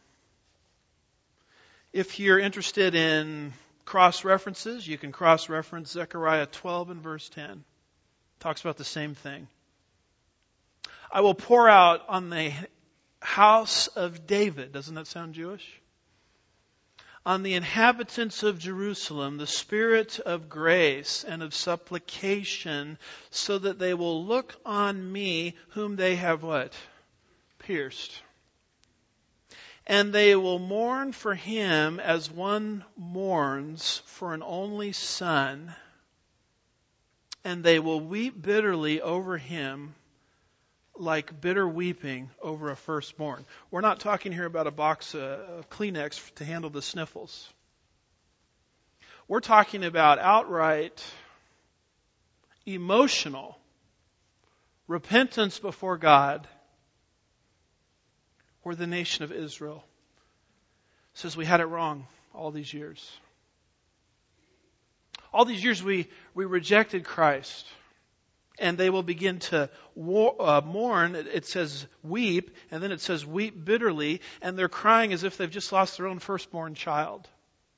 If you're interested in cross-references, you can cross-reference Zechariah 12 and verse 10. Talks about the same thing. I will pour out on the house of David. Doesn't that sound Jewish? On the inhabitants of Jerusalem, the spirit of grace and of supplication, so that they will look on me, whom they have what? Pierced. And they will mourn for him as one mourns for an only son. And they will weep bitterly over him like bitter weeping over a firstborn. We're not talking here about a box of Kleenex to handle the sniffles. We're talking about outright emotional repentance before God for the nation of Israel. says we had it wrong all these years. All these years we rejected Christ. And they will begin to mourn. It says weep, and then it says weep bitterly, and they're crying as if they've just lost their own firstborn child.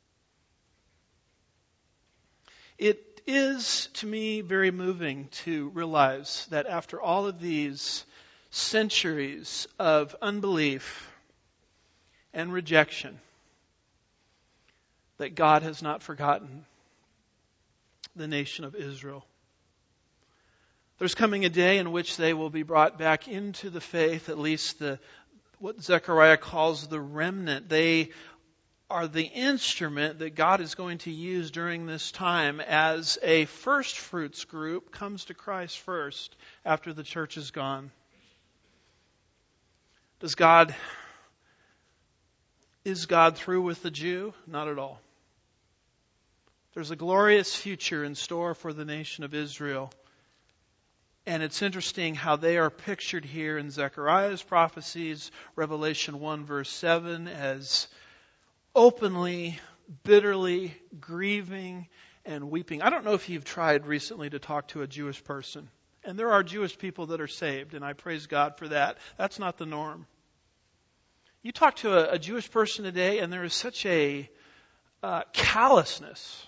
It is, to me, very moving to realize that after all of these centuries of unbelief and rejection, that God has not forgotten the nation of Israel. There's coming a day in which they will be brought back into the faith, at least what Zechariah calls the remnant. They are the instrument that God is going to use during this time as a first fruits group comes to Christ first after the church is gone. Is God through with the Jew? Not at all. There's a glorious future in store for the nation of Israel. And it's interesting how they are pictured here in Zechariah's prophecies, Revelation 1 verse 7, as openly, bitterly grieving and weeping. I don't know if you've tried recently to talk to a Jewish person. And there are Jewish people that are saved, and I praise God for that. That's not the norm. You talk to a Jewish person today, and there is such a callousness,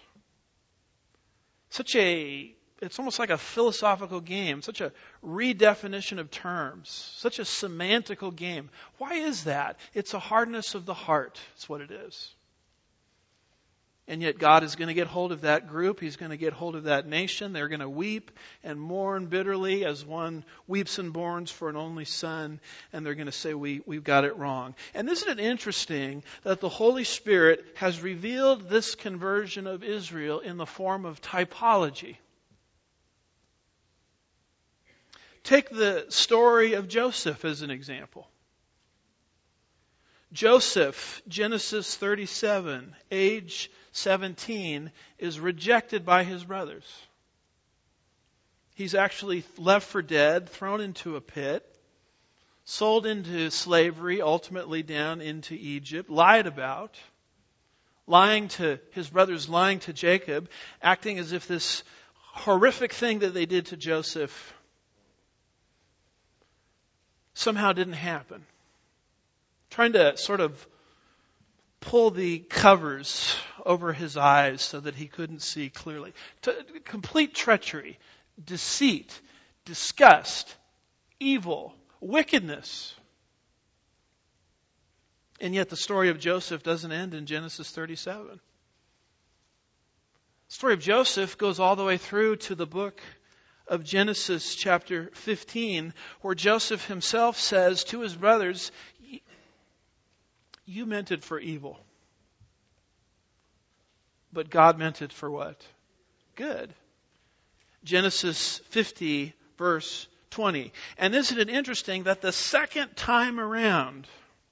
it's almost like a philosophical game, such a redefinition of terms, such a semantical game. Why is that? It's a hardness of the heart. That's what it is. And yet God is going to get hold of that group. He's going to get hold of that nation. They're going to weep and mourn bitterly as one weeps and mourns for an only son. And they're going to say, we've got it wrong. And isn't it interesting that the Holy Spirit has revealed this conversion of Israel in the form of typology? Take the story of Joseph as an example. Joseph, Genesis 37, age 17, is rejected by his brothers. He's actually left for dead, thrown into a pit, sold into slavery, ultimately down into Egypt, lied about, his brothers lying to Jacob, acting as if this horrific thing that they did to Joseph somehow didn't happen. Trying to sort of pull the covers over his eyes so that he couldn't see clearly. Complete treachery, deceit, disgust, evil, wickedness. And yet the story of Joseph doesn't end in Genesis 37. The story of Joseph goes all the way through to the book of Genesis chapter 15, where Joseph himself says to his brothers, you meant it for evil. But God meant it for what? Good. Genesis 50, verse 20. And isn't it interesting that the second time around,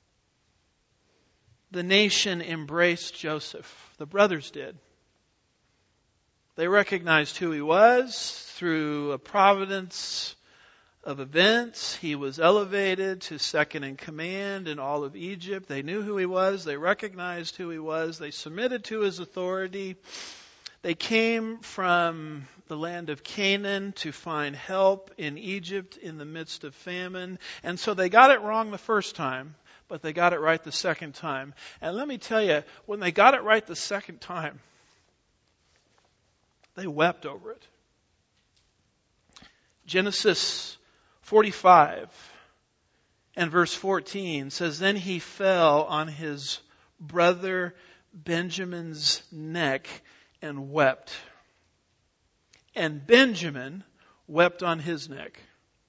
the nation embraced Joseph. The brothers did. They recognized who he was through a providence of events. He was elevated to second in command in all of Egypt. They knew who he was. They recognized who he was. They submitted to his authority. They came from the land of Canaan to find help in Egypt in the midst of famine. And so they got it wrong the first time, but they got it right the second time. And let me tell you, when they got it right the second time, they wept over it. Genesis 45 and verse 14 says, then he fell on his brother Benjamin's neck and wept. And Benjamin wept on his neck.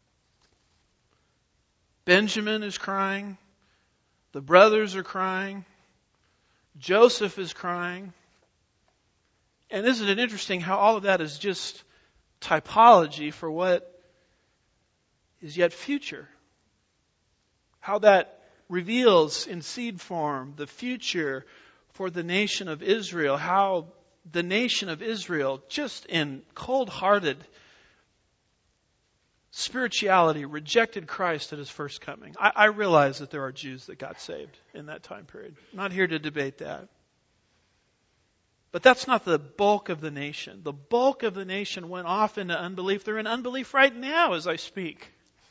Benjamin is crying. The brothers are crying. Joseph is crying. And isn't it interesting how all of that is just typology for what is yet future? How that reveals in seed form the future for the nation of Israel. How the nation of Israel, just in cold-hearted spirituality rejected Christ at his first coming. I realize that there are Jews that got saved in that time period. I'm not here to debate that. But that's not the bulk of the nation. The bulk of the nation went off into unbelief. They're in unbelief right now as I speak.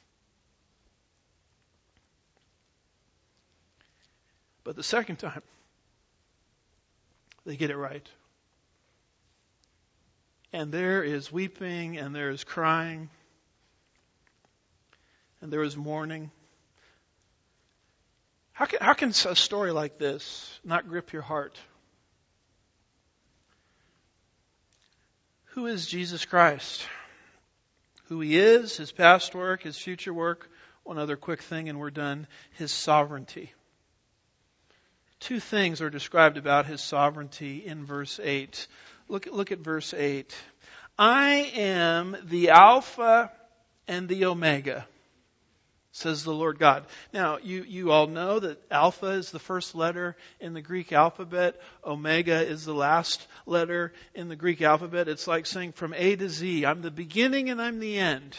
But the second time, they get it right. And there is weeping, and there is crying, and there is mourning. How can a story like this not grip your heart? Who is Jesus Christ? Who He is, His past work, His future work. One other quick thing and we're done. His sovereignty. Two things are described about His sovereignty in verse 8. Look at verse 8. I am the Alpha and the Omega, says the Lord God. Now, you all know that Alpha is the first letter in the Greek alphabet. Omega is the last letter in the Greek alphabet. It's like saying from A to Z, I'm the beginning and I'm the end.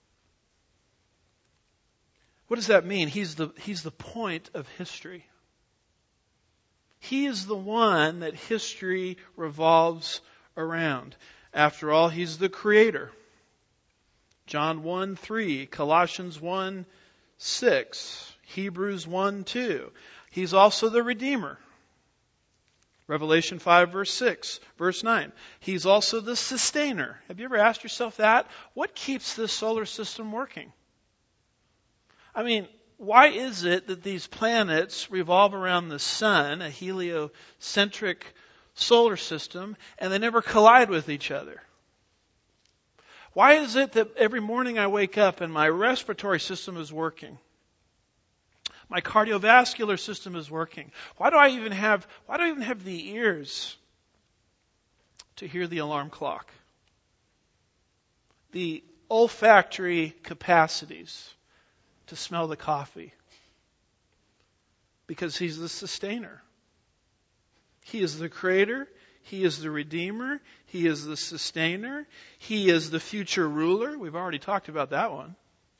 What does that mean? He's the point of history. He is the one that history revolves around. After all, He's the Creator. John 1:3, Colossians 1:6, Hebrews 1:2. He's also the Redeemer. Revelation 5 verse 6, verse 9. He's also the Sustainer. Have you ever asked yourself that? What keeps this solar system working? I mean, why is it that these planets revolve around the sun, a heliocentric solar system, and they never collide with each other? Why is it that every morning I wake up and my respiratory system is working? My cardiovascular system is working. Why do I even have the ears to hear the alarm clock? The olfactory capacities to smell the coffee. Because He's the Sustainer. He is the Creator. He is the Redeemer. He is the Sustainer. He is the future ruler. We've already talked about that one.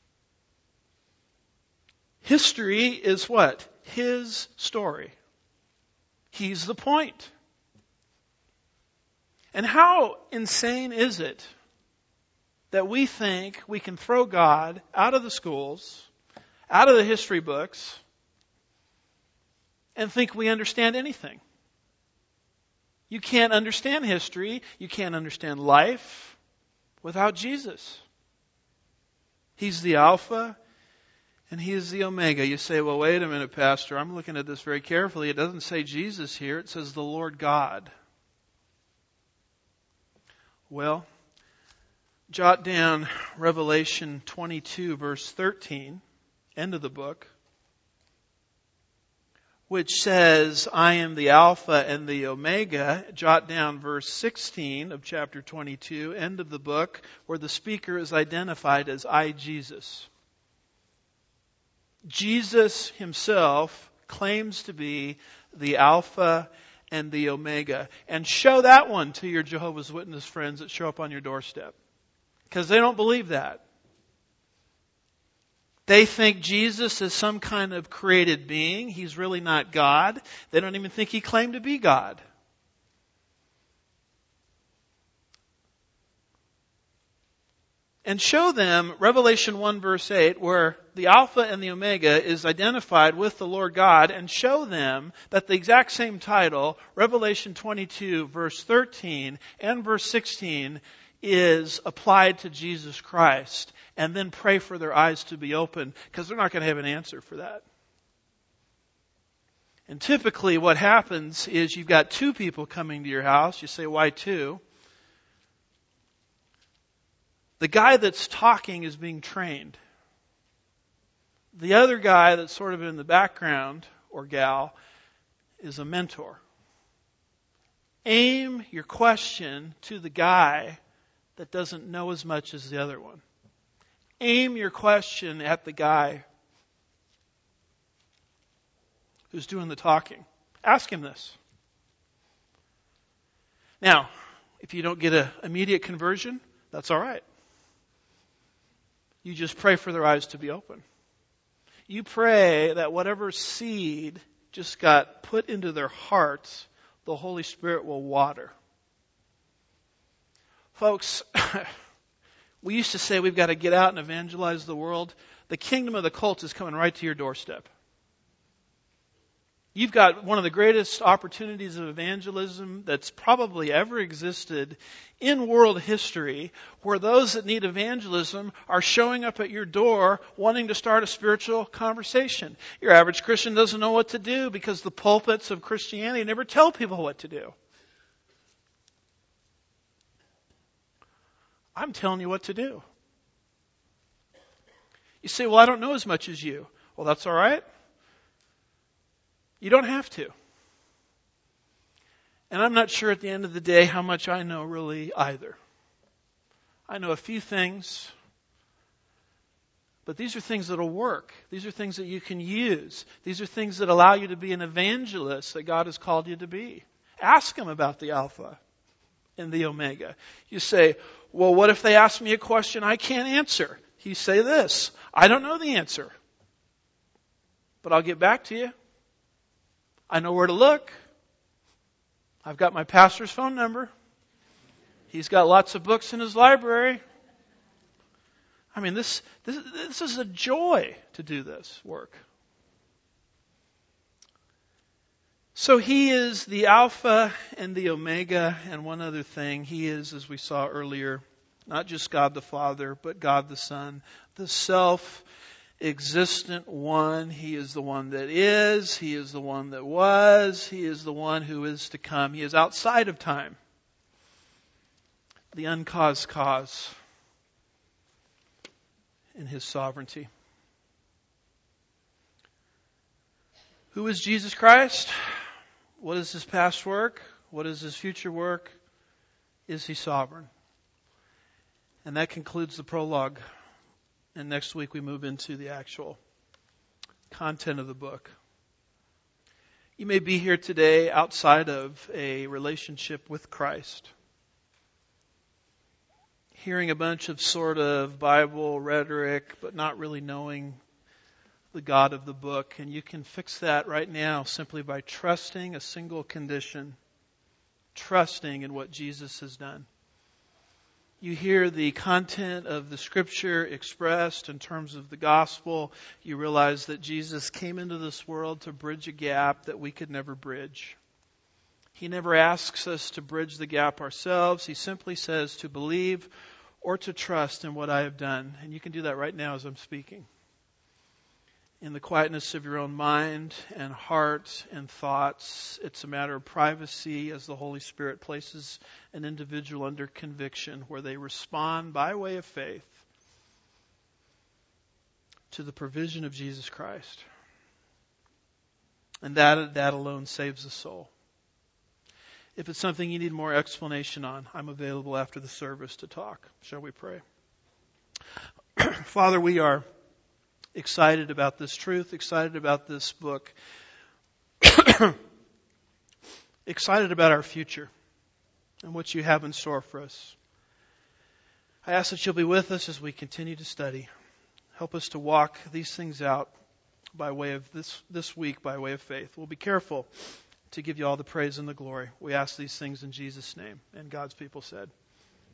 History is what? His story. He's the point. And how insane is it that we think we can throw God out of the schools, out of the history books, and think we understand anything? You can't understand history. You can't understand life without Jesus. He's the Alpha and He is the Omega. You say, well, wait a minute, Pastor. I'm looking at this very carefully. It doesn't say Jesus here. It says the Lord God. Well, jot down Revelation 22, verse 13, end of the book, which says, I am the Alpha and the Omega. Jot down verse 16 of chapter 22, end of the book, where the speaker is identified as I, Jesus. Jesus Himself claims to be the Alpha and the Omega. And show that one to your Jehovah's Witness friends that show up on your doorstep. Because they don't believe that. They think Jesus is some kind of created being. He's really not God. They don't even think He claimed to be God. And show them Revelation 1 verse 8, where the Alpha and the Omega is identified with the Lord God, and show them that the exact same title, Revelation 22 verse 13 and verse 16, is applied to Jesus Christ. And then pray for their eyes to be open, because they're not going to have an answer for that. And typically what happens is you've got two people coming to your house. You say, why two? The guy that's talking is being trained. The other guy that's sort of in the background, or gal, is a mentor. Aim your question to the guy that doesn't know as much as the other one. Aim your question at the guy who's doing the talking. Ask him this. Now, if you don't get an immediate conversion, that's all right. You just pray for their eyes to be open. You pray that whatever seed just got put into their hearts, the Holy Spirit will water. Folks, we used to say we've got to get out and evangelize the world. The kingdom of the cult is coming right to your doorstep. You've got one of the greatest opportunities of evangelism that's probably ever existed in world history, where those that need evangelism are showing up at your door wanting to start a spiritual conversation. Your average Christian doesn't know what to do because the pulpits of Christianity never tell people what to do. I'm telling you what to do. You say, well, I don't know as much as you. Well, that's all right. You don't have to. And I'm not sure at the end of the day how much I know really either. I know a few things, but these are things that will work. These are things that you can use. These are things that allow you to be an evangelist that God has called you to be. Ask Him about the Alpha and the Omega. You say, well, what if they ask me a question I can't answer? You say this, I don't know the answer, but I'll get back to you. I know where to look. I've got my pastor's phone number. He's got lots of books in his library. I mean, this is a joy to do this work. So He is the Alpha and the Omega, and one other thing, He is, as we saw earlier, not just God the Father, but God the Son, the self-existent one. He is the one that is. He is the one that was. He is the one who is to come. He is outside of time. The uncaused cause in His sovereignty. Who is Jesus Christ? What is His past work? What is His future work? Is He sovereign? And that concludes the prologue. And next week we move into the actual content of the book. You may be here today outside of a relationship with Christ, hearing a bunch of sort of Bible rhetoric, but not really knowing the God of the book. And you can fix that right now simply by trusting a single condition, trusting in what Jesus has done. You hear the content of the Scripture expressed in terms of the gospel. You realize that Jesus came into this world to bridge a gap that we could never bridge. He never asks us to bridge the gap ourselves. He simply says to believe or to trust in what I have done. And you can do that right now as I'm speaking. In the quietness of your own mind and heart and thoughts, it's a matter of privacy as the Holy Spirit places an individual under conviction where they respond by way of faith to the provision of Jesus Christ. And that alone saves the soul. If it's something you need more explanation on, I'm available after the service to talk. Shall we pray? Father, we are excited about this truth, excited about this book, excited about our future and what you have in store for us. I ask that you'll be with us as we continue to study. Help us to walk these things out by way of this week, by way of faith. We'll be careful to give you all the praise and the glory. We ask these things in Jesus' name. And God's people said,